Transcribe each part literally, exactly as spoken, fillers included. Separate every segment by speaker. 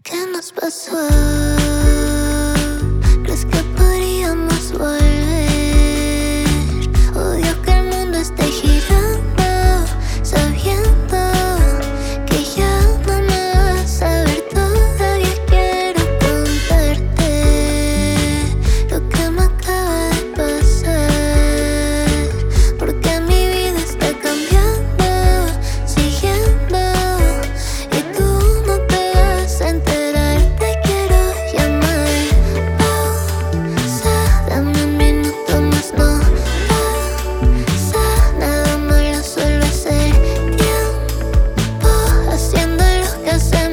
Speaker 1: ¿Qué nos pasó? ¿Crees que podríamos volver? Odio que el mundo esté girando, sabiendo que ya no me vas a ver. Todavía quiero contarte lo que me acaba de pasar, porque mi vida está cambiando, siguiendo, y tú no te vas a enterar. Te quiero llamar, pausa, dame un minuto más, no pasa nada malo, solo hacer tiempo, haciendo lo que hace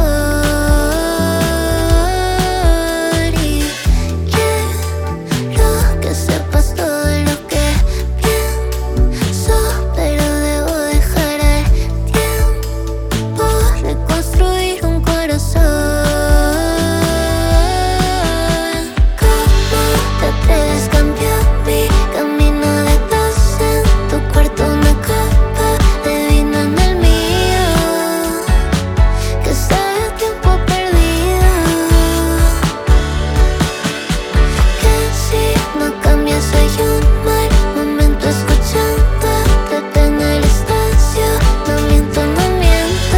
Speaker 1: mejor. Y quiero que sepas todo lo que pienso, pero debo dejar al tiempo reconstruir un corazón. ¿Cómo te atreves? Cambió mi camino de taza en tu cuarto, una copa de vino en el mío, que sabe a tiempo perdido. Que si no cambias soy un mal momento, escuchándote en el estacio. No miento, no miento,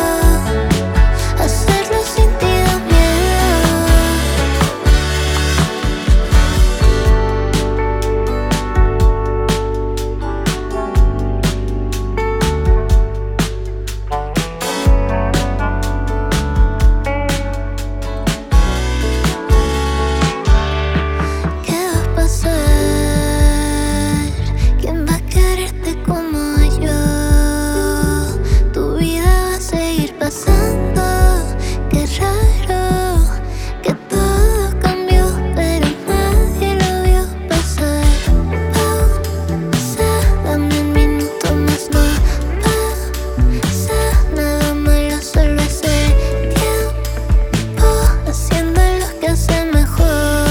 Speaker 1: hacerlo sin ti da miedo. ¿Qué va a pasar? ¿Quién va a quererte como yo? Tu vida va a seguir pasando. Qué raro que todo cambió, pero nadie lo vio pasar. Pausa, dame un minuto más, no pasa nada malo, solo hacer tiempo, haciendo lo que hace mejor.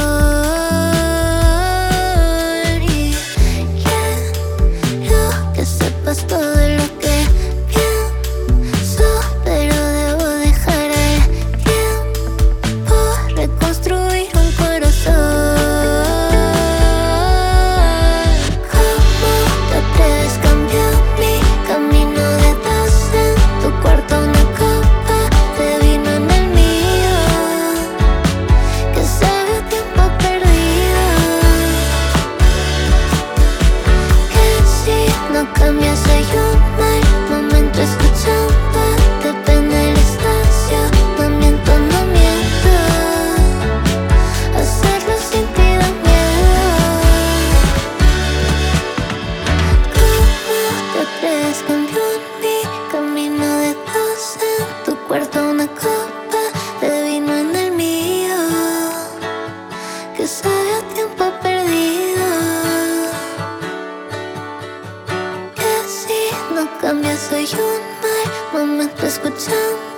Speaker 1: Y quiero que sepas todo lo que pienso, pero debo dejar al tiempo reconstruir un corazón. ¿Cómo te atreves? Cambió mi camino de taza en tu cuarto, una copa de vino en el mío, que sabe a tiempo perdido. Que si no cambias soy un mal momento, escuchándote en el estacio. No miento, no miento, hacerlo sin ti da miedo. ¿Cómo te atreves? Cambió mi camino de taza en tu cuarto, una copa de vino en el mío, que sabe a tiempo perdido. Que si no cambias soy un mal momento, escuchando